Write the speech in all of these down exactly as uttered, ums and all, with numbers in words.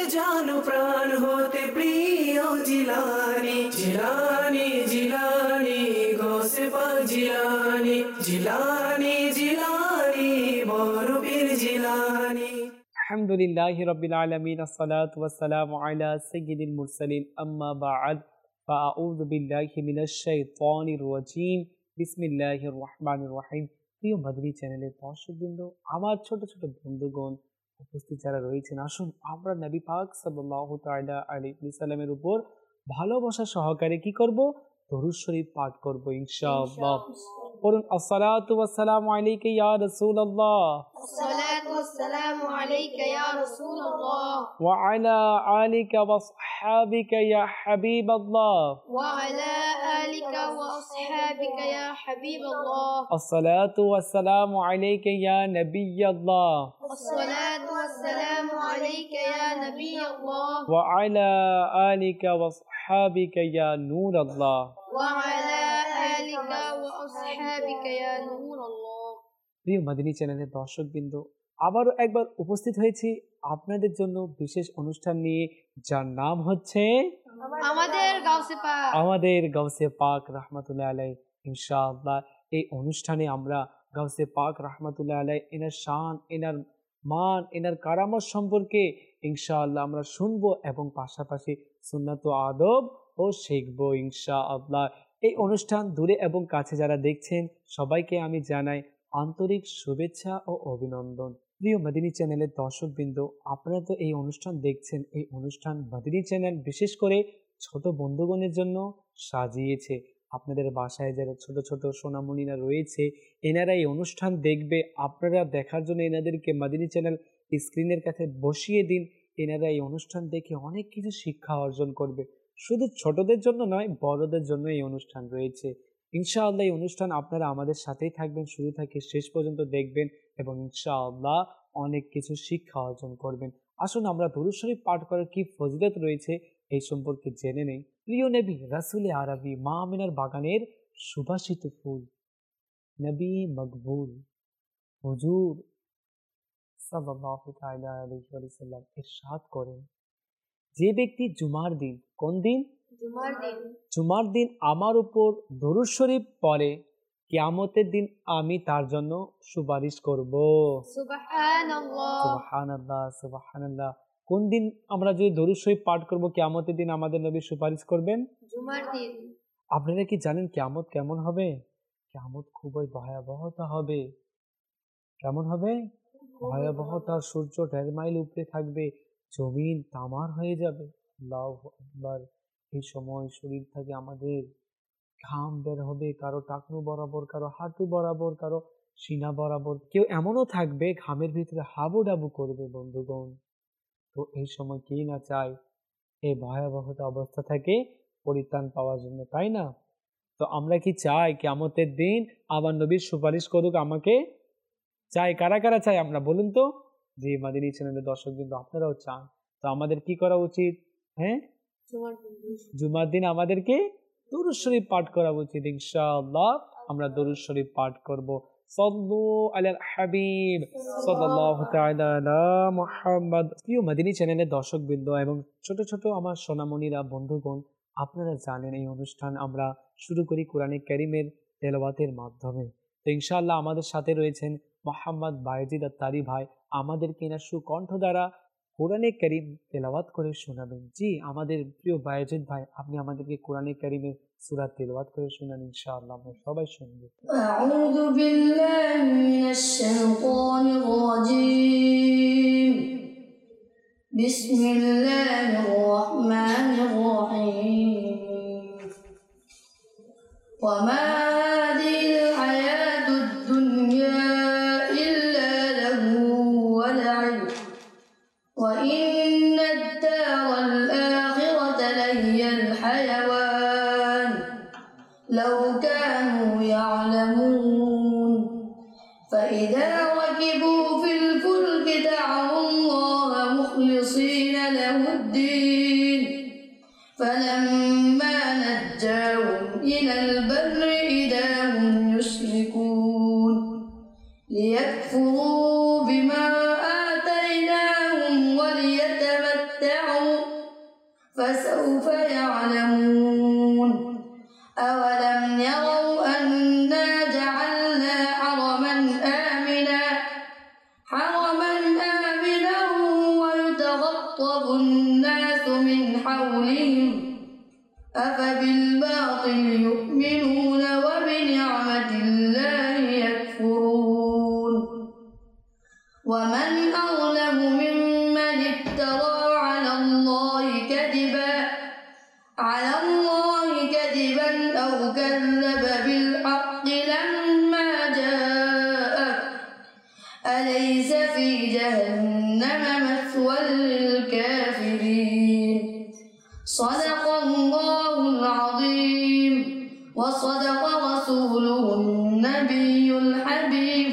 জানো প্রাণ হতে প্রিয় জিলানি জিলানি জিলানি গৌসে পাক জিলানি জিলানি জিলানি বড় পীর জিলানি। আলহামদুলিল্লাহি রাব্বিল আলামিন, আসসালাতু ওয়াসসালামু আলা সাইয়্যিদিল মুরসালিন, আম্মা বা'দ, ফাআউযু বিল্লাহি মিনাশ শাইতানির রাজীম, বিসমিল্লাহির রহমানির রহিম। প্রিয় মাদানী চ্যানেলের দর্শকবৃন্দ, আমার ছোট ছোট বন্ধুগণ, উপস্থিত যারা রয়েছেন, আসুন আমরা নবী পাক সাল্লাল্লাহু তাআলা আলাইহি ওয়াসাল্লামের উপর ভালোবাসা সহকারে কি করব? দরুদ শরীফ পাঠ করব ইনশাআল্লাহ। বলুন আসসালাতু ওয়াসসালামু আলাইকা ইয়া রাসূলুল্লাহ, আসসালাতু ওয়াসসালামু আলাইকা ইয়া রাসূলুল্লাহ, ওয়া আলা আলিকা ওয়া আসহাবিকা ইয়া হাবিবাল্লাহ, ওয়া আলা আলিকা ওয়া আসহাবিকা ইয়া হাবিবাল্লাহ। আসসালাতু ওয়াসসালামু আলাইকা ইয়া নাবিয়াল্লাহ, আসসালাতু ওয়াসসালামু আলাইকা ইয়া নাবিয়াল্লাহ, ওয়া আলা আলিকা ওয়া আসহাবিকা ইয়া নূরাল্লাহ, ওয়া আলা আলিকা ওয়া আসহাবিকা ইয়া নূরাল্লাহ। প্রিয় মাদানী চ্যানেলের দর্শকবৃন্দ, আবারও একবার উপস্থিত হয়েছি আপনাদের জন্য বিশেষ অনুষ্ঠান নিয়ে, যার নাম হচ্ছে আমাদের গাউসে পাক আমাদের গাউসে পাক রাহমাতুল্লাহ আলাইহি। ইনশাআল্লাহ এই অনুষ্ঠানে আমরা গাউসে পাক রাহমাতুল্লাহ আলাইহি এনার শান, এনার মান, এনার কারামত সম্পর্কে ইনশাআল্লাহ আমরা শুনবো এবং পাশাপাশি সুন্নাত ও আদব ও শিখবো ইনশাআল্লাহ। এই অনুষ্ঠান দূরে এবং কাছে যারা দেখছেন সবাইকে আমি জানাই আন্তরিক শুভেচ্ছা ও অভিনন্দন। প্রিয় মাদানী চ্যানেলের দর্শকবৃন্দ, আপনারা তো এই অনুষ্ঠান দেখছেন। এই অনুষ্ঠান মাদানী চ্যানেল বিশেষ করে ছোট বন্ধুগণের জন্য সাজিয়েছে। আপনাদের বাসায় যারা ছোট ছোট সোনামণিরা রয়েছে, এনারা এই অনুষ্ঠান দেখবে। আপনারা দেখার জন্য এনাদেরকে মাদানী চ্যানেল স্ক্রিনের কাছে বসিয়ে দিন। এনারা এই অনুষ্ঠান দেখে অনেক কিছু শিক্ষা অর্জন করবে। শুধু ছোটদের জন্য নয়, বড়দের জন্য এই অনুষ্ঠান রয়েছে। ইনশাআল্লাহ এই অনুষ্ঠান আপনারা আমাদের সাথেই থাকবেন, শুরু থেকে শেষ পর্যন্ত দেখবেন এবং ইনশাআল্লাহ অনেক কিছু শিক্ষা অর্জন করবেন। আসুন আমরা দরুদ শরীফ পাঠ করার কি ফজিলত রয়েছে এই সম্পর্কে জেনে নেই। প্রিয় নবী রাসূলে আরবি, মা আমিনার বাগানের সুবাসিত ফুল, নবী মকবুল হুজুর সাল্লাল্লাহু তাআলা আলাইহি ওয়াসাল্লাম ইরশাদ করেন, যে ব্যক্তি জুমার দিন, কোন দিন? জুমার দিন জুমার দিন আমার উপর দরুদ শরীফ পড়ে, কিয়ামতের দিন আমি তার জন্য সুপারিশ করব। সুবহানাল্লাহ, সুবহানাল্লাহ, সুবহানাল্লাহ। কোন দিন আমরা যদি দরুদ শরীফ পাঠ করব কিয়ামতের দিন আমাদের নবী সুপারিশ করবেন? জুমার দিন। আপনারা কি জানেন কিয়ামত কেমন হবে? কিয়ামত খুবই ভয়াবহতা হবে। কেমন হবে? ভয়াবহতা। সূর্য দেড় মাইল উপরে থাকবে, জমিন তামার হয়ে যাবে। আল্লাহু আকবার। এই সময় শরীর থেকে আমাদের ঘাম বের হবে, কারো টাকনু বরাবর, কারো হাঁটু বরাবর, কারো সিনা বরাবর। কেউ এমনও থাকবে ঘামের ভিতরে হাবুডাবু করবে বন্ধুগণ। তো এই সময় কে না চায় এই ভয়াবহতা অবস্থা থেকে পরিত্রাণ পাওয়ার জন্য, তাই না? তো আমরা কি চাই কিয়ামতের দিন আমার নবীর সুপারিশ করুক আমাকে? চাই। কারা কারা চাই আমরা বলুন তো? যে মাদানী চ্যানেলের দর্শক কিন্তু আপনারাও চান। তো আমাদের কি করা উচিত? হ্যাঁ, জুমার দিন আমাদেরকে দরুদ শরীফ পাঠ করা উচিত। ইনশাআল্লাহ আমরা দরুদ শরীফ পাঠ করব। সাল্লু আলাল হাবিব সাল্লাল্লাহু তাআলা আলা মুহাম্মদ। প্রিয় মাদানী চ্যানেলের দর্শকবৃন্দ এবং ছোট ছোট আমার সোনামণিরা, বন্ধুগণ, আপনারা জানেন এই অনুষ্ঠান আমরা শুরু করি কোরআনে কারীমের তেলাওয়াতের মাধ্যমে। তো ইনশাআল্লাহ আমাদের সাথে রয়েছেন মোহাম্মদ বায়েজিদ আত্তারি ভাই, আমাদেরকে এনার সুকণ্ঠ দ্বারা কোরআনে কারীম তেলাওয়াত করে শোনাবেন। জি, আমাদের প্রিয় বায়েজিদ ভাই, আপনি আমাদেরকে কোরআনে কারীমের সূরা তেলাওয়াত করে শোনান ইনশাআল্লাহ, আমরা সবাই শুনব। আউযু বিল্লাহি মিনাশ শাইতানির রাজীম, বিসমিল্লাহির রহমানির রহিম। ওয়া মা হাযিহিল হায়াতুদ দুনিয়া ইল্লা লাহু ওয়া লা'ib ওয়া ইন্নাদ দারাল আখিরাতা লাহিয়াল হায়াওয়ান লাউ কানু ইয়া'লামুন। فإذا ركبوا في الفلك دعوا الله مخلصين له الدين فلما نجاهم إلى البر إذا هم يشركون ليكفروا بما آتيناهم وليتمتعوا تمتعوا فسوف يعلمون أولم يروا أنا جعلنا حرما آمنا حرما آمنا ويتخطف الناس من حولهم أفبالباطل يؤمنون وبنعمة الله يكفرون ومن أظلم ممن افترى على الله كذبا على الله كذبا أو كذب بالحق لما جاءه أليس في جهنم مثوى للكافرين صدق الله العظيم وصدق رسوله النبي الحبيب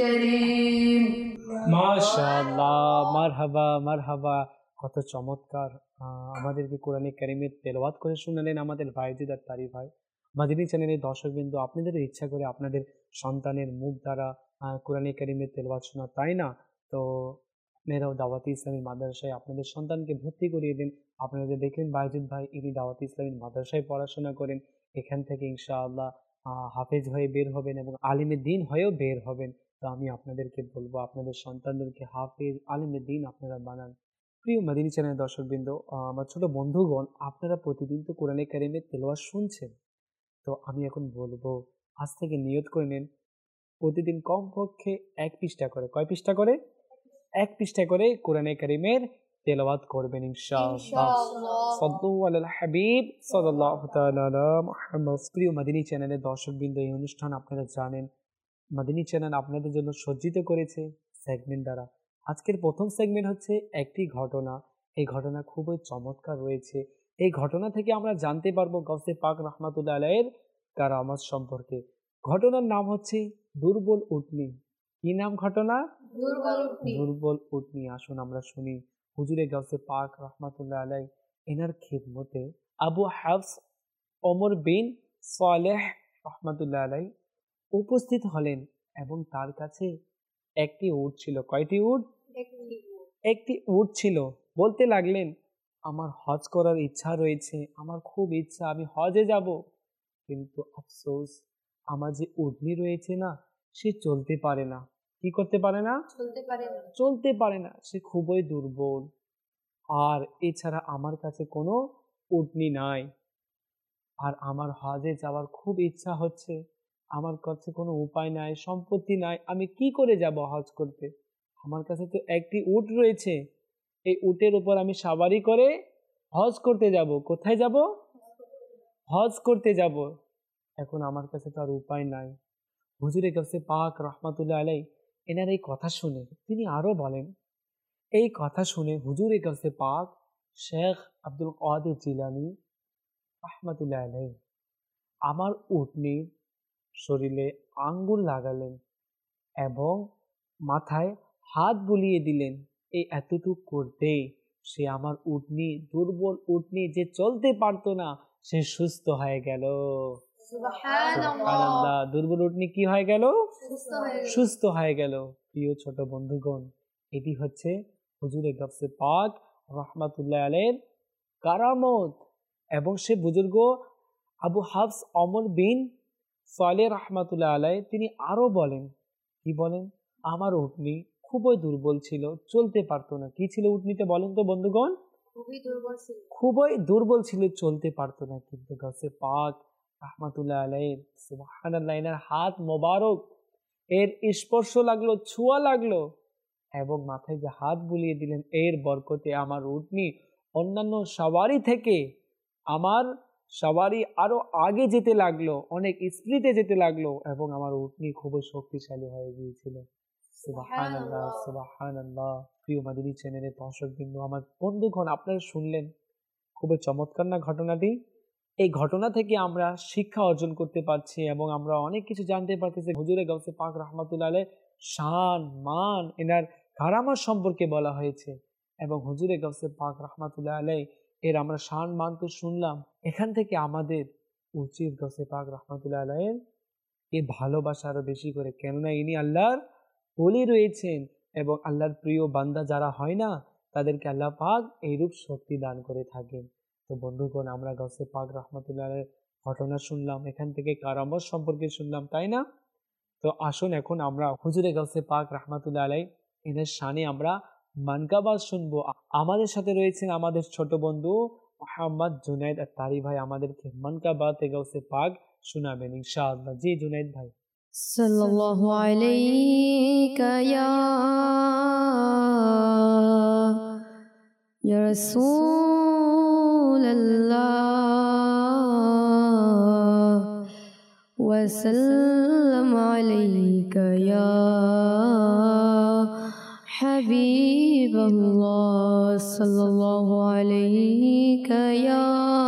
الكريم মাশাআল্লাহ, মারহাবা মারহাবা। কত চমৎকার আহ, আমাদেরকে কোরআনে কারিমের তেলাওয়াত করে শুনালেন আমাদের ভাইজিদ আর তারি ভাই। মাদিনী চ্যানেলের দর্শকবৃন্দ, আপনাদেরও ইচ্ছা করে আপনাদের সন্তানের মুখ দ্বারা আহ, কোরআনে কারিমের তেলাওয়াত শোনা, তাই না? তো আপনারাও দাওয়াতি ইসলামী মাদ্রাসায় আপনাদের সন্তানকে ভর্তি করিয়ে দিন। আপনারা যে দেখলেন ভাইজিদ ভাই, ইনি দাওয়াতি ইসলামী মাদ্রাসায় পড়াশোনা করেন। এখান থেকে ইনশাআল্লাহ আহ, হাফেজ হয়ে বের হবেন এবং আলিমে দ্বীন হয়েও বের হবেন। তো আমি আপনাদেরকে বলবো, আপনাদের সন্তানদেরকে হাফেজ আলিমে দ্বীন আপনারা বানান। প্রিয় মাদিনী চ্যানেলের দর্শকবৃন্দ, আহ, আমার ছোট বন্ধুগণ, আপনারা প্রতিদিন তো কোরআনে কারিমের তেলাওয়াত শুনছেন। তো আমি এখন বলবো, আজ থেকে নিয়ত করে নেন প্রতিদিন কমপক্ষে এক পৃষ্ঠা করে, কয় পৃষ্ঠা করে? এক পৃষ্ঠা করে কোরআনে কারিমের তেলাওয়াত করবেন ইনশাআল্লাহ। ইনশাআল্লাহ। সাল্লু আলাল হাবিব সাল্লাল্লাহু তাআলা আলা মুহাম্মদ। প্রিয় মাদিনী চ্যানেলের দর্শকবৃন্দ, এই অনুষ্ঠান আপনারা জানেন মাদিনী চ্যানেল আপনাদের জন্য সজ্জিত করেছে সেগমেন্ট দ্বারা। আজকের প্রথম সেগমেন্ট হচ্ছে একটি ঘটনা। এই ঘটনা খুবই চমৎকার রয়েছে। এই ঘটনা থেকে আমরা জানতে পারবো গাউসে পাক রহমাতুল্লাহ আলাইহির কারামাত সম্পর্কে। ঘটনার নাম হচ্ছে দুর্বল উটনি। কি নাম ঘটনা? দুর্বল উটনি। দুর্বল উটনি। আসুন আমরা শুনি হুজুরে গাউসে পাক রহমাতুল্লাহ আলাইহি এনার খিদমতে আবু হাফস ওমর বিন সালেহ রহমাতুল্লাহ আলাইহি উপস্থিত হলেন এবং তার কাছে একটি উট ছিল। কয়টি উট? একটি একটি উট ছিল। বলতে লাগলেন, আমার হজ করার ইচ্ছা রয়েছে, আমার খুব ইচ্ছা, আমি হজে যাব, কিন্তু আফসোস আমার যে উটনি রয়েছে না, সে চলতে পারে না। কি করতে পারে না? চলতে পারে না। চলতে পারে না, সে খুবই দুর্বল। আর এছাড়া আমার কাছে কোনো উটনি নাই, আর আমার হজে যাওয়ার খুব ইচ্ছা হচ্ছে, আমার কাছে কোনো উপায় নাই, সম্পত্তি নাই, আমি কি করে যাব হজ করতে? আমার কাছে তো একটি উট রয়েছে, এই উটের উপর আমি সাওয়ারি করে হজ করতে যাব। কোথায় যাব? হজ করতে যাব। এখন আমার কাছে তো আর উপায় নাই। হুজুরে গাউসে পাক রহমাতুল্লাহ আলাইহি এনার এই কথা শুনে তিনি আরো বলেন, এই কথা শুনে হুজুরে গাউসে পাক শেখ আব্দুল কাদের জিলানী রহমাতুল্লাহ আলাইহি আমার উটনির শরীরে আঙ্গুল লাগালেন এবং মাথায় হাত বুলিয়ে দিলেন। এই এতটুকু করতেই সে আমার উটনি, দুর্বল উটনি যে চলতে পারতো না, সে সুস্থ হয়ে গেল। সুবহানাল্লাহ। সুবহানাল্লাহ। দুর্বল উটনি কি হয়ে গেল? সুস্থ হয়ে গেল। সুস্থ হয়ে গেল। প্রিয় ছোট বন্ধুগণ, এটি হচ্ছে হুজুরে গাউসে পাক রহমাতুল্লাহ আলাইহির কারামত। এবং সে বুজুর্গ আবু হাফস ওমর বিন সালেহ রহমাতুল্লাহ আলাইহি তিনি আরো বলেন, কি বলেন? আমার উটনি খুবই দুর্বল ছিল, চলতে পারতো না। কি ছিল উটনিতে বলেন তো বন্ধুগণ? খুবই দুর্বল ছিল। খুবই দুর্বল ছিল, চলতে পারতো না। কিন্তু গাউসে পাক রহমাতুল্লাহ আলাইহি সুবহানাল্লাহ এনার হাত মোবারক এর স্পর্শ লাগলো, ছোঁয়া লাগলো এবং মাথায় যে হাত বুলিয়ে দিলেন, এর বরকতে আমার উটনি অন্যান্য সওয়ারি থেকে আমার সওয়ারি আরো আগে যেতে লাগলো, অনেক স্পিডে যেতে লাগলো এবং আমার উটনি খুবই শক্তিশালী হয়ে গিয়েছিল। সুবহানাল্লাহ সুবহানাল্লাহ। প্রিয় মাদিনী চ্যানেলের দর্শকবৃন্দ, আমার বন্ধুগণ, আপনারা শুনলেন খুবই চমৎকার না ঘটনাটি? এই ঘটনা থেকে আমরা শিক্ষা অর্জন করতে পারছি এবং আমরা অনেক কিছু জানতে পারতেছি। হুজুরে গাউসে পাক রহমাতুল্লাহ আলাইহি শান মান এনার কারামাত সম্পর্কে বলা হয়েছে এবং হুজুরে গাউসে পাক রহমাতুল্লাহ আলাইহি এর আমরা শান মান তো শুনলাম। এখান থেকে আমাদের উচিত গাউসে পাক রহমাতুল্লাহ আলাইহির এই ভালোবাসা আরো বেশি করে, কেননা ইনি আল্লাহর ওলি রয়েছেন এবং আল্লাহর প্রিয় বান্দা যারা হয় না, তাদেরকে আল্লাহ পাক এইরূপ শক্তি দান করে থাকেন। তো বন্ধুগণ, আমরা গাউসে পাক রহমতুল্লাহ আলাইহির ঘটনা শুনলাম, এখান থেকে কারামত সম্পর্কে শুনলাম, তাই না? তো আসুন এখন আমরা হুজুরে গাউসে পাক রহমতুল্লাহ আলাইহি এনার শানে আমরা মানকাবাত শুনবো। আমাদের সাথে রয়েছেন আমাদের ছোট বন্ধু মোহাম্মদ জুনাইদ আত্তারি ভাই, আমাদেরকে মানকাবাতে গাউসে পাক শোনাবেন ইনশাআল্লাহ। জি জুনাইদ ভাই। সাল্লাল্লাহু আলাইকা ইয়া ইয়া রাসূলাল্লাহ ওয়া সাল্লাম আলাইকা ইয়া হাবিবাল্লাহ সাল্লাল্লাহু আলাইকা ইয়া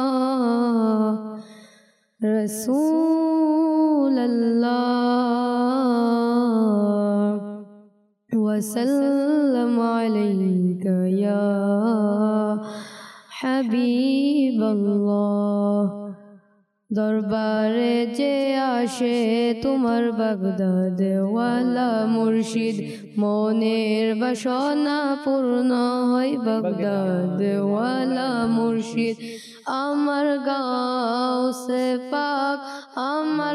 রাসূলাল্লাহ ওয়া সাল্লাম আলাইকা ইয়া হাবিবাল্লাহ। দরবারে যে আসে তোমার বাগদাদ ওয়ালা মুর্শিদ, মনের বাসনা পূর্ণ হয় বাগদাদ ওয়ালা মুর্শিদ। আমার গাউসে পাক, আমার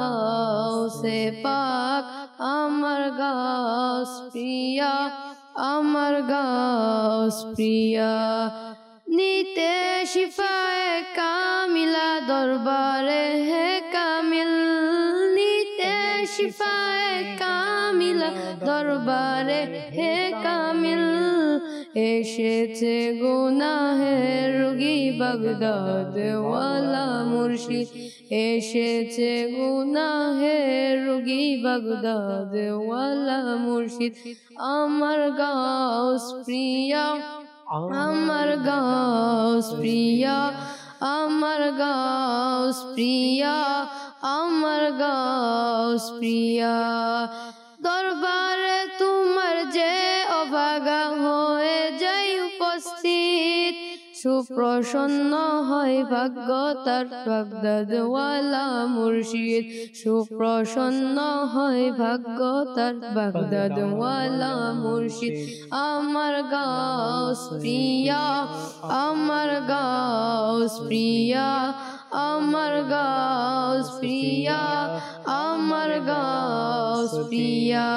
গাউসে পাক, আমার গাউস প্রিয়া, আমার গাউস প্রিয়া। নিতে শিফায়ে কামিলা দরবারে হে কামিল, নিতে শিফায়ে কামিলা দরবারে হে কামিল। এসেছে গুনাহের রোগী বাগদাদ ওয়ালা মুর্শিদ, এসেছে গুনাহের রোগী বাগদাদ ওয়ালা মুর্শিদ। আমার গাউস প্রিয়া, আমার গাউস প্রিয়া, আমার গাউস প্রিয়া, আমার গাউস প্রিয়া। দরবারে তোমার যে অভাগা হয়ে যাই উপস্থিত, সুপ্রসন্ন হয় ভাগ্য তার বাগদাদ ওয়ালা মুর্শিদ, সুপ্রসন্ন হয় ভাগ্য তার বাগদাদ ওয়ালা মুর্শিদ। আমার গাউস প্রিয়া, আমার গাউস প্রিয়া, আমার গাউস প্রিয়া, আমার গাউস প্রিয়া।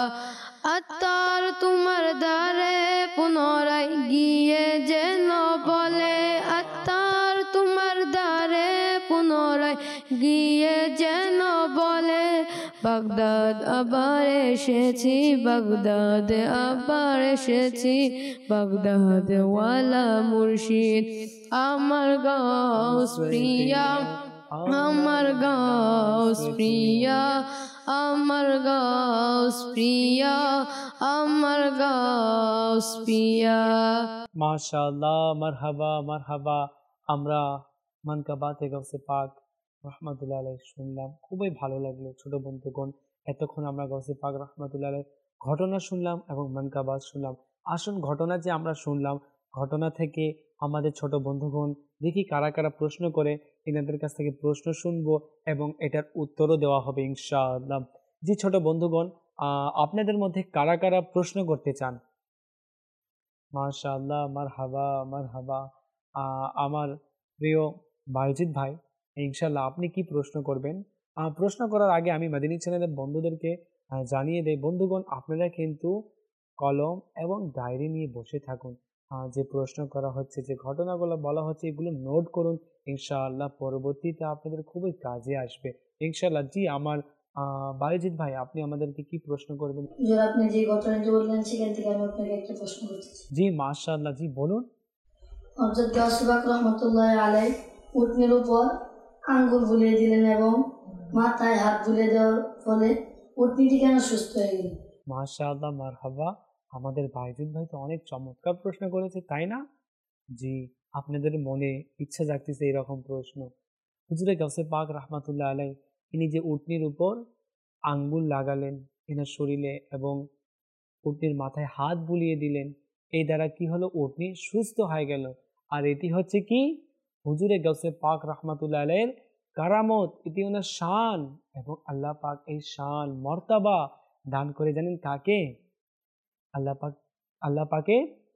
আত্মার তোমার দ্বারে পুনরায় গিয়ে যেন বলে, আত্মার তোমার দ্বারে পুনরায় গিয়ে যেন বলে, বাগদাদ আবার এসেছি, বাগদাদ আবার এসেছি, বাগদাদ ওয়ালা মুর্শিদ। আমার গাউস প্রিয়া, আমার গাউস প্রিয়া, আমার গাউস প্রিয়া, আমার গাউস প্রিয়া। মাশাআল্লাহ, মারহাবা মারহাবা। আমরা মানকাবাতে গাউসে পাক রহমতুল্লাহ আলাইহি শুনলাম, খুবই ভালো লাগলো ছোট বন্ধুগণ। এতক্ষণ আমরা গাউসে পাক রহমতুল্লাহ আলাইহি ঘটনা শুনলাম এবং মানকাবাত শুনলাম। আসুন ঘটনা যে আমরা শুনলাম, ঘটনা থেকে আমাদের ছোট বন্ধুগণ দেখি কারা কারা প্রশ্ন করে, এনাদের কাছ থেকে প্রশ্ন শুনবো এবং এটার উত্তরও দেওয়া হবে ইনশাআল্লাহ। জি ছোট বন্ধুগণ, আপনাদের মধ্যে কারা কারা প্রশ্ন করতে চান? মাশাআল্লাহ, মারহাবা মারহাবা। আমার প্রিয় বাইজিদ ভাই, ইনশাআল্লাহ আপনি কি প্রশ্ন করবেন? প্রশ্ন করার আগে আমি মাদিনী চ্যানেলের বন্ধুদেরকে জানিয়ে দেই, বন্ধুগণ আপনারা কিন্তু কলম এবং ডায়েরি নিয়ে বসে থাকুন। যে প্রশ্ন করা হচ্ছে, যে ঘটনাগুলো বলা হচ্ছে, এগুলো নোট করুন, ইনশাআল্লাহ পরবর্তীতে আপনাদের খুবই কাজে আসবে ইনশাআল্লাহ। জি আমার বাইজিদ ভাই, আপনি আমাদেরকে কি প্রশ্ন করবেন? আপনি যে ঘটনাটি বললেন সেখান থেকে আমি আপনাকে একটা প্রশ্ন করতে চাই। জি মাশাআল্লাহ, জি বলুন। হযরত গাউসে পাক রহমাতুল্লাহ আলাইহি উটনির উপর আঙ্গুল বুলিয়ে দিলেন এবং মাথায় হাত বুলিয়ে দেওয়ার ফলে উটনিটি কেন সুস্থ হয়ে গেল? মাশাআল্লাহ, মারহাবা। আমাদের বাইজিদ ভাই তো অনেক চমৎকার প্রশ্ন করেছে, তাই না? জি, আপনাদের মনে ইচ্ছা জাগতেছে এরকম প্রশ্ন। হুজুরে গাউসে পাক রহমাতুল্লাহ আলাইহি তিনি যে উটনির উপর আঙ্গুল লাগালেন এনার শরীরে এবং উটনির মাথায় হাত বুলিয়ে দিলেন, এই দ্বারা কি হলো? উটনি সুস্থ হয়ে গেল। আর এটি হচ্ছে কি? হুজুরে গাউসে পাক রহমাতুল্লাহ আলাইহির কারামত, এটি ওনার শান এবং আল্লাহ পাক এই শান মর্তাবা দান করে জানেন কাকে? আল্লাহ পাক আল্লাহ পাকে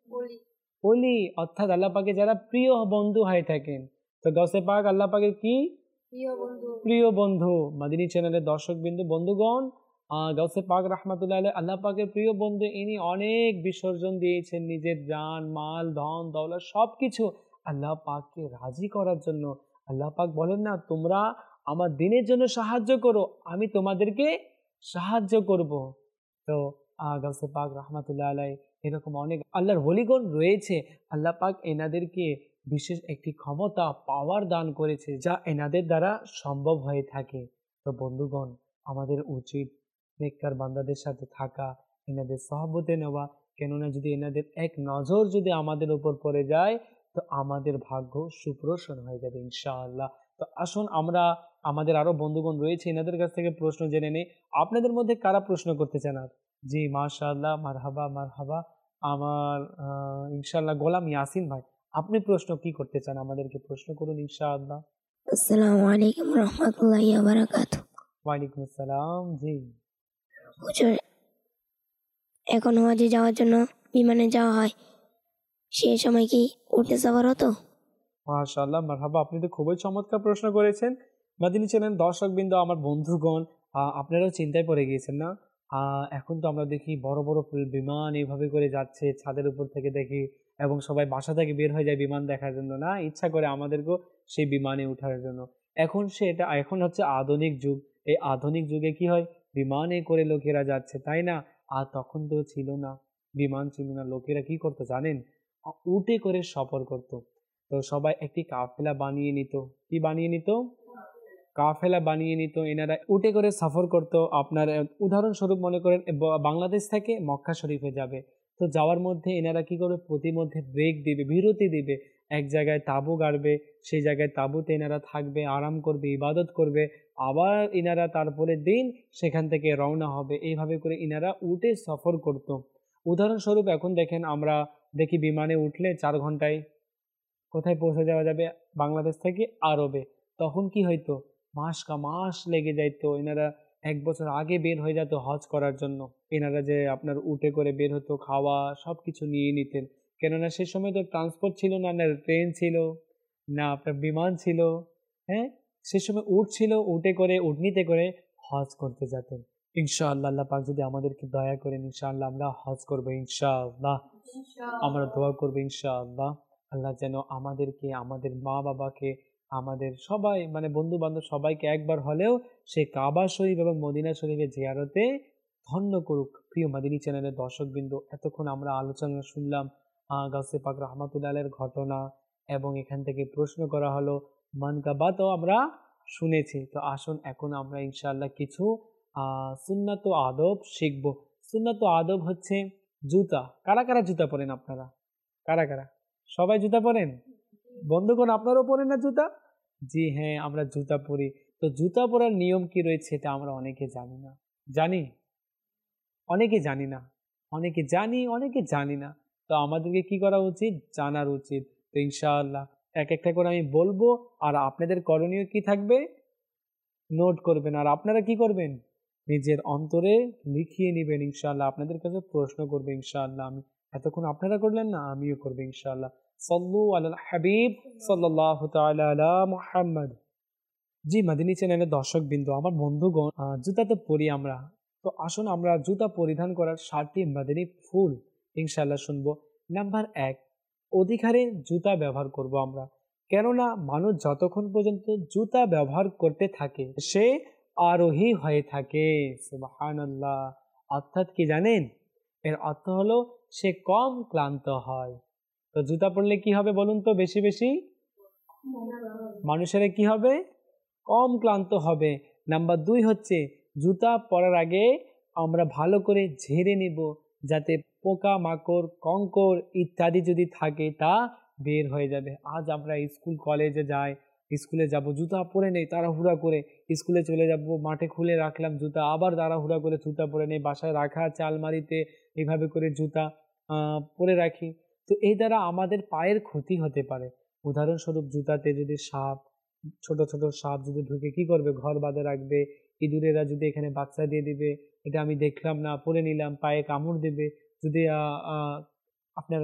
বলি ওলি অর্থাৎ আল্লাহ পাকে যারা প্রিয় বন্ধু হয়ে থাকেন। তো গৌসে পাক আল্লাহ পাকের কি প্রিয় বন্ধু প্রিয় বন্ধু। মাদিনী চ্যানেলের দর্শক বিন্দু বন্ধুগণ, আহ গৌসে পাক রাহমাতুল্লাহ আলাইহি আল্লাহ পাকের প্রিয় বন্ধু, ইনি অনেক বিসর্জন দিয়েছেন নিজের জান মাল ধন দৌলত সবকিছু আল্লাহ পাককে রাজি করার জন্য। আল্লাহ পাক বলেন না, তোমরা আমার দিনের জন্য সাহায্য করো, আমি তোমাদেরকে সাহায্য করব। তো আহ গৌসে পাক রাহমাতুল্লাহ আলাইহি এরকম অনেক আল্লাহর ওলিগণ রয়েছে। আল্লাহ পাক এনাদেরকে বিশেষ একটি ক্ষমতা পাওয়ার দান করেছে, যা এনাদের দ্বারা সম্ভব হয়ে থাকে। তো বন্ধুগণ, আমাদের উচিত নেককার বান্দাদের সাথে থাকা, এনাদের সহবতে নেওয়া, কেননা যদি এনাদের এক নজর যদি আমাদের উপর পড়ে যায় তো আমাদের ভাগ্য সুপ্রসন্ন হয়ে যাবে ইনশাআল্লাহ। তো আসুন আমরা আমাদের আরো বন্ধুগণ রয়েছে এনাদের কাছ থেকে প্রশ্ন জেনে নেই। আপনাদের মধ্যে কারা প্রশ্ন করতে চান? আর জি মাশাআল্লাহ, মারহাবা মারহাবা। আমার আহ, ইনশাআল্লাহ গোলাম ইয়াসিন ভাই, আপনি প্রশ্ন কি করতে চান? আমাদেরকে প্রশ্ন করুন ইনশাআল্লাহ। আসসালামু আলাইকুম রহমতুল্লাহি ওয়া বারাকাতুহু। ওয়ালাইকুম আসসালাম। জি হুজুর, এখন হজে যাওয়ার জন্য বিমানে যাওয়া হয়, সেই সময় কি উঠে সফর হতো? মাশাআল্লাহ মারহাবা, আপনি তো খুবই চমৎকার প্রশ্ন করেছেন। মাদিনী চ্যানেল দর্শকবৃন্দ, আমার বন্ধুগণ, আহ, আপনারাও চিন্তায় পড়ে গিয়েছেন না? আহ, এখন তো আমরা দেখি বড় বড় বিমান এইভাবে করে যাচ্ছে ছাদের উপর থেকে দেখি, এবং সবাই বাসা থেকে বের হয়ে যায় বিমান দেখার জন্য, না ইচ্ছা করে আমাদেরকেও সেই বিমানে ওঠার জন্য। এখন সেটা এখন হচ্ছে আধুনিক যুগ। এই আধুনিক যুগে কি হয়, বিমানে করে লোকেরা যাচ্ছে, তাই না? আর তখন তো ছিল না, বিমান ছিল না, লোকেরা কি করতো জানেন? আ- উটে করে সফর করতো। তো সবাই একটি কাফেলা বানিয়ে নিত। কি বানিয়ে নিত? কাফেলা বানিয়ে নিত। এনারা উটে করে সফর করত। আপনার আহ, উদাহরণস্বরূপ মনে করেন ব- বাংলাদেশ থেকে মক্কা শরীফে যাবে। তো যাওয়ার মধ্যে এনারা কি করবে, প্রতি মধ্যে ব্রেক দিবে, বিরতি দিবে, এক জায়গায় তাঁবু গাড়বে, সেই জায়গায় তাঁবুতে এনারা থাকবে, আরাম করবে, ইবাদত করবে, আবার এনারা তারপরের দিন সেখান থেকে রওনা হবে। এইভাবে করে এনারা উটে সফর করত। উদাহরণস্বরূপ এখন দেখেন আমরা দেখি বিমানে উঠলে চার ঘন্টায় কোথায় পৌঁছে যাওয়া যাবে, বাংলাদেশ থেকে আরবে। তখন কি হইতো, মাস কা মাস লেগে যাইতো। এনারা এক বছর আগে বের হয়ে যেত হজ করার জন্য। এনারা যে আপনার উটে করে বের হতো, খাওয়া সব কিছু নিয়ে নিতেন, কেননা সে সময় তো ট্রান্সপোর্ট ছিল না, না ট্রেন ছিল, না আপনার বিমান ছিল। হ্যাঁ, সে সময় উট ছিল, উটে করে উটনিতে করে হজ করতে যেতেন। ইনশাআল্লাহ আল্লাহ পাক যদি আমাদেরকে দয়া করেন, ইনশাআল্লাহ আমরা হজ করবো ইনশাআল্লাহ। আমরা দোয়া করবো ইনশাআল্লাহ, আল্লাহ যেন আমাদেরকে, আমাদের মা বাবাকে, আমাদের সবাই মানে বন্ধু বান্ধব সবাইকে একবার হলেও সে কাবা শরীফ এবং মদিনা শরীফের জিয়ারতে ধন্য করুক। প্রিয় মাদিনী চ্যানেলের দর্শকবৃন্দ, এতক্ষণ আমরা আলোচনা শুনলাম আহ গাউসে পাক রহমাতুল্লাহ আলাইহির ঘটনা, এবং এখান থেকে প্রশ্ন করা হলো মানকাবাতও আমরা শুনেছি। তো আসুন এখন আমরা ইনশাআল্লাহ কিছু আহ সুন্নাত ও আদব শিখবো। সুন্নাত ও আদব হচ্ছে জুতা। কারা কারা জুতা পরেন আপনারা? কারা কারা? সবাই জুতা পরেন? বন্ধুগণ, আপনারাও পরেন না জুতা? জি হ্যাঁ, আমরা জুতা পরি। তো জুতা পরার নিয়ম কি রয়েছে এটা আমরা অনেকে জানি না। জানি? অনেকে জানি না। অনেকে জানি, অনেকে জানি না। তো আমাদেরকে কি করা উচিত? জানার উচিত। তো ইনশাআল্লাহ এক একটা করে আমি বলবো, আর আপনাদের করণীয় কি থাকবে? নোট করবেন। আর আপনারা কি করবেন? নিজের অন্তরে লিখিয়ে নেবেন। ইনশাআল্লাহ আপনাদের কাছে প্রশ্ন করবে ইনশাআল্লাহ আমি। এতক্ষণ আপনারা করলেন না, আমিও করবো ইনশাআল্লাহ। সাল্লু আলাল হাবিব সাল্লাল্লাহু তাআলা আলা মুহাম্মদ। জি মাদিনী চ্যানেলের দর্শক বিন্দু, আমার বন্ধুগণ, আহ, জুতা তো পরি আমরা। তো আসুন আমরা জুতা পরিধান করার সাতটি মাদিনী ফুল ইনশাআল্লাহ শুনবো। নাম্বার এক, অধিকারে জুতা ব্যবহার করব আমরা। কেননা মানুষ যতক্ষণ পর্যন্ত জুতা ব্যবহার করতে থাকে সে আরোহী হয়ে থাকে। সুবহানাল্লাহ। অর্থাৎ কি জানেন? এর অর্থ হলো সে কম ক্লান্ত হয়। তো জুতা পরলে কি হবে বলুন তো? বেশি বেশি মানুষেরা কি হবে? কম ক্লান্ত হবে। নাম্বার দুই হচ্ছে জুতা পরার আগে আমরা ভালো করে ঝেড়ে নিব, যাতে পোকা মাকড় কঙ্কর ইত্যাদি যদি থাকে তা বের হয়ে যাবে। আজ আমরা স্কুল কলেজে যাই, স্কুলে যাব, জুতা পরে নেই, তাড়াহুড়া করে স্কুলে চলে যাব, মাঠে খুলে রাখলাম জুতা, আবার তাড়াহুড়া করে জুতা পরে নেই, বাসায় রাখা আছে আলমারিতে, এইভাবে করে জুতা আহ পরে রাখি। তো এই দ্বারা আমাদের পায়ের ক্ষতি হতে পারে। উদাহরণস্বরূপ জুতাতে যদি সাপ, ছোট ছোট সাপ যদি ঢুকে কি করবে? ঘর বাঁধে রাখবে। ইঁদুরেরা যদি এখানে বাচ্চা দিয়ে দিবে, এটা আমি দেখলাম না, পরে নিলাম, পায়ে কামড় দেবে। যদি আহ, আহ, আপনার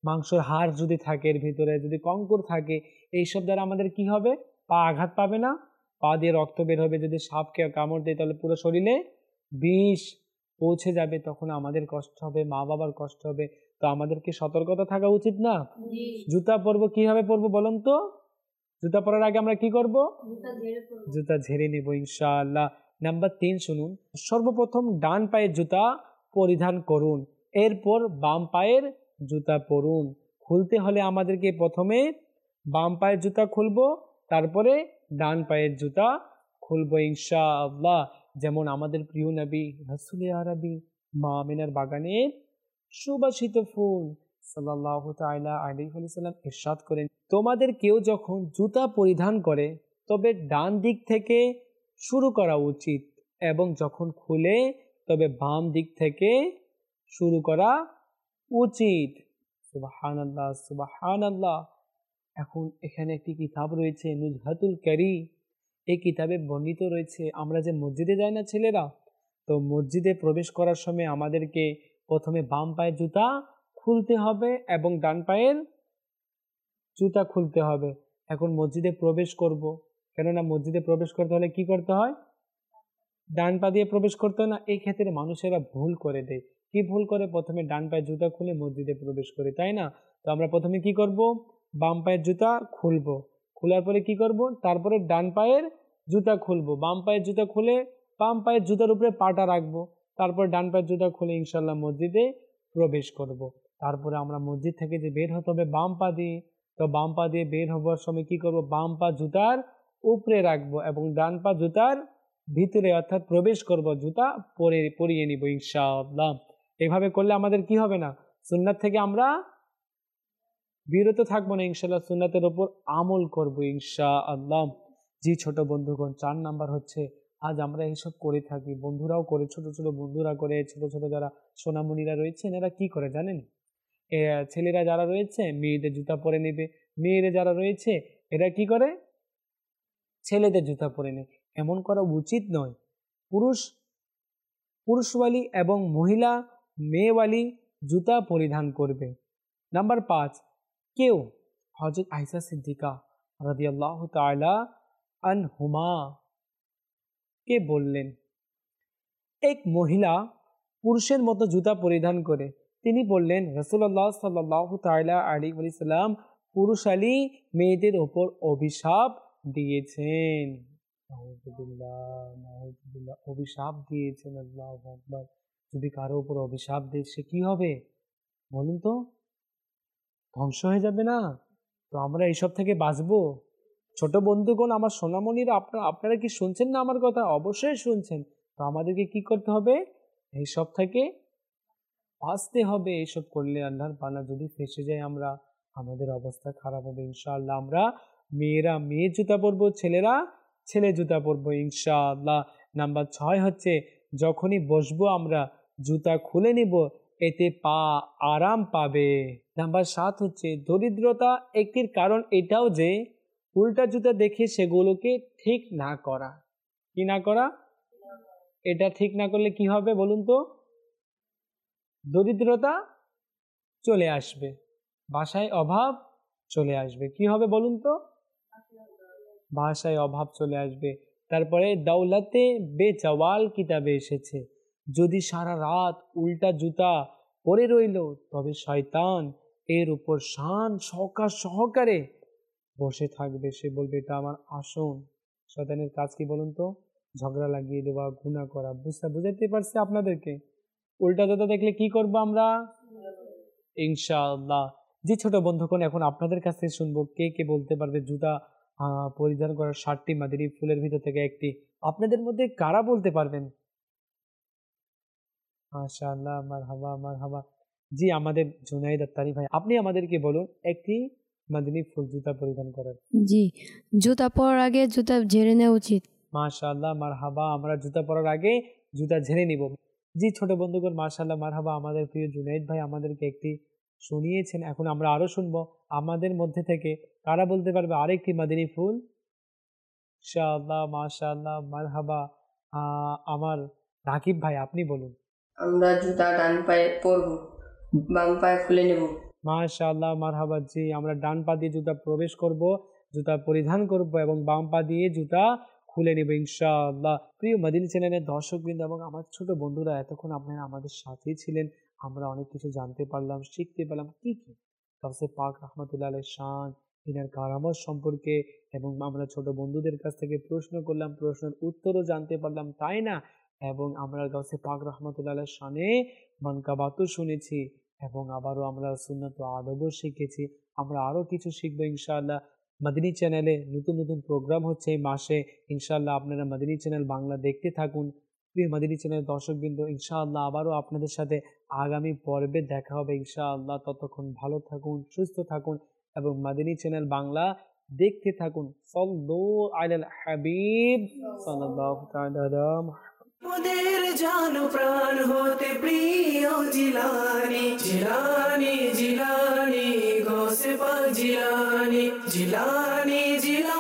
মাংসের হাড় যদি থাকে এর ভিতরে, যদি কঙ্কর থাকে, এইসব দ্বারা আমাদের কি হবে? পা আঘাত পাবে না, পা দিয়ে রক্ত বের হবে। যদি সাপকে কামড় দেয় তাহলে পুরো শরীরে বিষ পৌঁছে যাবে, তখন আমাদের কষ্ট হবে, মা বাবার কষ্ট হবে। তো আমাদেরকে সতর্কতা থাকা উচিত না? জুতা পরবো, কিভাবে পরবো বলুন তো? জুতা পরার আগে আমরা কি করব? জুতা ঝেড়ে নিব ইনশাআল্লাহ। নাম্বার তিন শুনুন, সর্বপ্রথম ডান পায়ের জুতা পরিধান করুন, এরপর বাম পায়ের জুতা পরুন। খুলতে হলে আমাদেরকে প্রথমে বাম পায়ের জুতা খুলবো, তারপরে ডান পায়ের জুতা খুলবো ইনশাআল্লাহ। যেমন আমাদের প্রিয় নবী রাসূলে আরবি মা আমিনার বাগানের সুবাসিত ফুল সাল্লাল্লাহু তাআলা আলাইহি ওয়াসাল্লাম ইরশাদ করেন, তোমাদের কেউ যখন জুতা পরিধান করে তবে ডান দিক থেকে শুরু করা উচিত, এবং যখন খুলে তবে বাম দিক থেকে শুরু করা উচিত। সুবহানাল্লাহ, সুবহানাল্লাহ। এখন এখানে একটি কিতাব রয়েছে নুজহাতুল কারি, এই কিতাবে বর্ণিত রয়েছে আমরা যে মসজিদে যাই না ছেলেরা, তো মসজিদে প্রবেশ করার সময় আমাদেরকে প্রথমে বাম পায়ের জুতা খুলতে হবে এবং ডান পায়ের জুতা খুলতে হবে। এখন মসজিদে প্রবেশ করব, কেননা মসজিদে প্রবেশ করতে হলে কি করতে হয়? ডান পা দিয়ে প্রবেশ করতে হয় না? এই ক্ষেত্রে মানুষেরা ভুল করে দেয়। কি ভুল করে? প্রথমে ডান পায়ের জুতা খুলে মসজিদে প্রবেশ করে, তাই না? তো আমরা প্রথমে কি করব? বাম পায়ের জুতা খুলবো, খোলার পরে কি করব? তারপরে ডান পায়ের জুতা খুলবো, বাম পায়ের জুতা খুলে বাম পায়ের জুতার উপরে পাটা রাখবো, তারপর ডান পায়ের জুতা খুলে ইনশাল্লাহ মসজিদে প্রবেশ করব। তারপরে আমরা মসজিদ থেকে যে বের হতে হবে বাম পা দিয়ে, তো বাম পা দিয়ে বের হবার সময় কি করব? বাম পা জুতার উপরে রাখবো এবং ডান পা জুতার ভিতরে অর্থাৎ প্রবেশ করব, জুতা পরে পরিয়ে নিব ইনশাআল্লাহ। এভাবে করলে আমাদের কি হবে না? সুন্নাত থেকে আমরা বিরত থাকবো না ইনশাআল্লাহ, সুন্নাতের উপর আমল করব ইনশাআল্লাহ। জি ছোট বন্ধুগণ, চার নাম্বার হচ্ছে আজ আমরা এইসব করে থাকি, বন্ধুরাও করে, ছোট ছোট বন্ধুরা করে, ছোট ছোট যারা সোনামণিরা রয়েছেন এরা কি করে জানেন? ছেলেরা যারা রয়েছে মেয়েদের জুতা পরে নেবে, মেয়েরা যারা রয়েছে এরা কি করে? ছেলেদের জুতা পরে নেয়। এমন করা উচিত নয়। পুরুষ পুরুষওয়ালি এবং মহিলা মেয়েওয়ালি জুতা পরিধান করবে। নাম্বার পাঁচ, কেউ হযরত আয়েশা সিদ্দিকা রাদিয়াল্লাহু তাআলা আনহুমা কে বললেন, এক মহিলা পুরুষের মতো জুতা পরিধান করে। তিনি বললেন, রাসূলুল্লাহ সাল্লাল্লাহু তাআলা আলাইহি ওয়াসাল্লাম পুরুষালী মেয়েদের ওপর অভিশাপ দিয়েছেন। নাউযুবিল্লাহ, নাউযুবিল্লাহ, অভিশাপ দিয়েছেন। আল্লাহু আকবার। যদি কারো উপর অভিশাপ দেয় সে কি হবে বলুন তো? ধ্বংস হয়ে যাবে না? তো আমরা এইসব থেকে বাঁচবো। ছোট বন্ধুগণ, আমার সোনামণিরা, আপনারা আপনারা কি শুনছেন না আমার কথা? অবশ্যই শুনছেন। তো আমাদেরকে কি করতে হবে? এইসব থেকে বাঁচতে হবে। এইসব করলে আল্লাহর পানা যদি ফেসে যায় আমরা, আমাদের অবস্থা খারাপ হবে ইনশাআল্লাহ। আমরা মেয়েরা মেয়ের জুতা পরবো, ছেলেরা ছেলে জুতা পরবো ইনশাআল্লাহ। নাম্বার ছয় হচ্ছে যখনই বসবো আমরা জুতা খুলে নিব, এতে পা আরাম পাবে। নাম্বার সাত হচ্ছে দরিদ্রতা একটির কারণ এটাও যে উল্টা জুতা দেখে সেগুলোকে ঠিক না করা। কি না করা? এটা ঠিক না করলে কি হবে বলুন তো? দরিদ্রতা চলে আসবে, ভাষায় অভাব চলে আসবে। কি হবে বলুন তো? ভাষায় অভাব চলে আসবে। তারপরে দাওলাতে বেজাওয়াল কিতাবে এসেছে, যদি সারা রাত উল্টা জুতা পরে রইল তবে শয়তান এর উপর শান সহকার সহকারে বসে থাকবে। সে বলবে এটা আমার আসন। শয়তানের কাজ কি বলুন তো? ঝগড়া লাগিয়ে দেওয়া, গুনাহ করা। বুঝতে বুঝাতে পারছি আপনাদেরকে? উল্টা জুতা দেখলে কি করব আমরা? ইনশাআল্লাহ। জি ছোট বন্ধুগণ, এখন আপনাদের কাছে শুনবো কে কে বলতে পারবে জুতা আহ পরিধান করার ষাটটি মাদানী ফুলের ভিতর থেকে একটি। আপনাদের মধ্যে কারা বলতে পারবেন? মাশাআল্লাহ, মারহাবা মারহাবা। জি আমাদের জুনাইদ আত্তারি ভাই, আপনি আমাদেরকে বলুন একটি মাদানী ফুল জুতা পরিধান করার। জি, জুতা পরার আগে জুতা ঝেড়ে নেওয়া উচিত। মাশাআল্লাহ, মারহাবা। আমরা জুতা পরার আগে জুতা ঝেড়ে নিব। জি ছোট বন্ধুগণ, মাশাআল্লাহ, মারহাবা। আমাদের প্রিয় জুনাইদ ভাই আমাদেরকে একটি শুনিয়েছেন, এখন আমরা আরো শুনবো। আমাদের মধ্যে থেকে কারা বলতে পারবে আরেকটি মাদানী ফুল? ইনশাআল্লাহ, মাশাআল্লাহ, মারহাবা। আহ আমার রাকিব ভাই আপনি বলুন। আমরা জুতা ডান পায়ে পরবো, বাম পায়ে খুলে নেব। মাশাআল্লাহ, মারহাবা। জি, আমরা ডান পা দিয়ে জুতা প্রবেশ করব, জুতা পরিধান করব এবং বাম পা দিয়ে জুতা খুলে নেব ইনশাআল্লাহ। প্রিয় মাদিনী চ্যানেলের দর্শকবৃন্দ এবং আমার ছোট বন্ধুরা, এতক্ষণ আপনারা আমাদের সাথেই ছিলেন। আমরা অনেক কিছু জানতে পারলাম, শিখতে পারলাম। কি কি? গাউসে পাক রহমতুল্লাহ আলাইহির শান, তিনার কারামত সম্পর্কে, এবং আমরা ছোট বন্ধুদের কাছ থেকে প্রশ্ন করলাম, প্রশ্নের উত্তরও জানতে পারলাম, তাই না? এবং আমরা গাউসে পাক রহমতুল্লাহ আলাইহির শানে মানকাবাতও শুনেছি, এবং আবারও আমরা সুন্নাত ও আদবও শিখেছি। আমরা আরও কিছু শিখবো ইনশাআল্লাহ। মাদিনী চ্যানেলে নতুন নতুন প্রোগ্রাম হচ্ছে এই মাসে ইনশাআল্লাহ। আপনারা মাদিনী চ্যানেল বাংলা দেখতে থাকুন। প্রিয় মাদিনী চ্যানেল দর্শকবৃন্দ, ইনশাআল্লাহ আবারও আপনাদের সাথে আগামী পর্বে দেখা হবে ইনশাআল্লাহ। ততক্ষণ ভালো থাকুন, সুস্থ থাকুন এবং মাদিনী চ্যানেল বাংলা দেখতে থাকুন। সাল্লু আলাল হাবিব সাল্লাল্লাহু তাআলা আলা মুহাম্মদ। মোদের জানো প্রাণ হতে প্রিয় জিলানি, জিলানি জিলানি গৌসে পাক জিলানি, জিলানি জিলানি।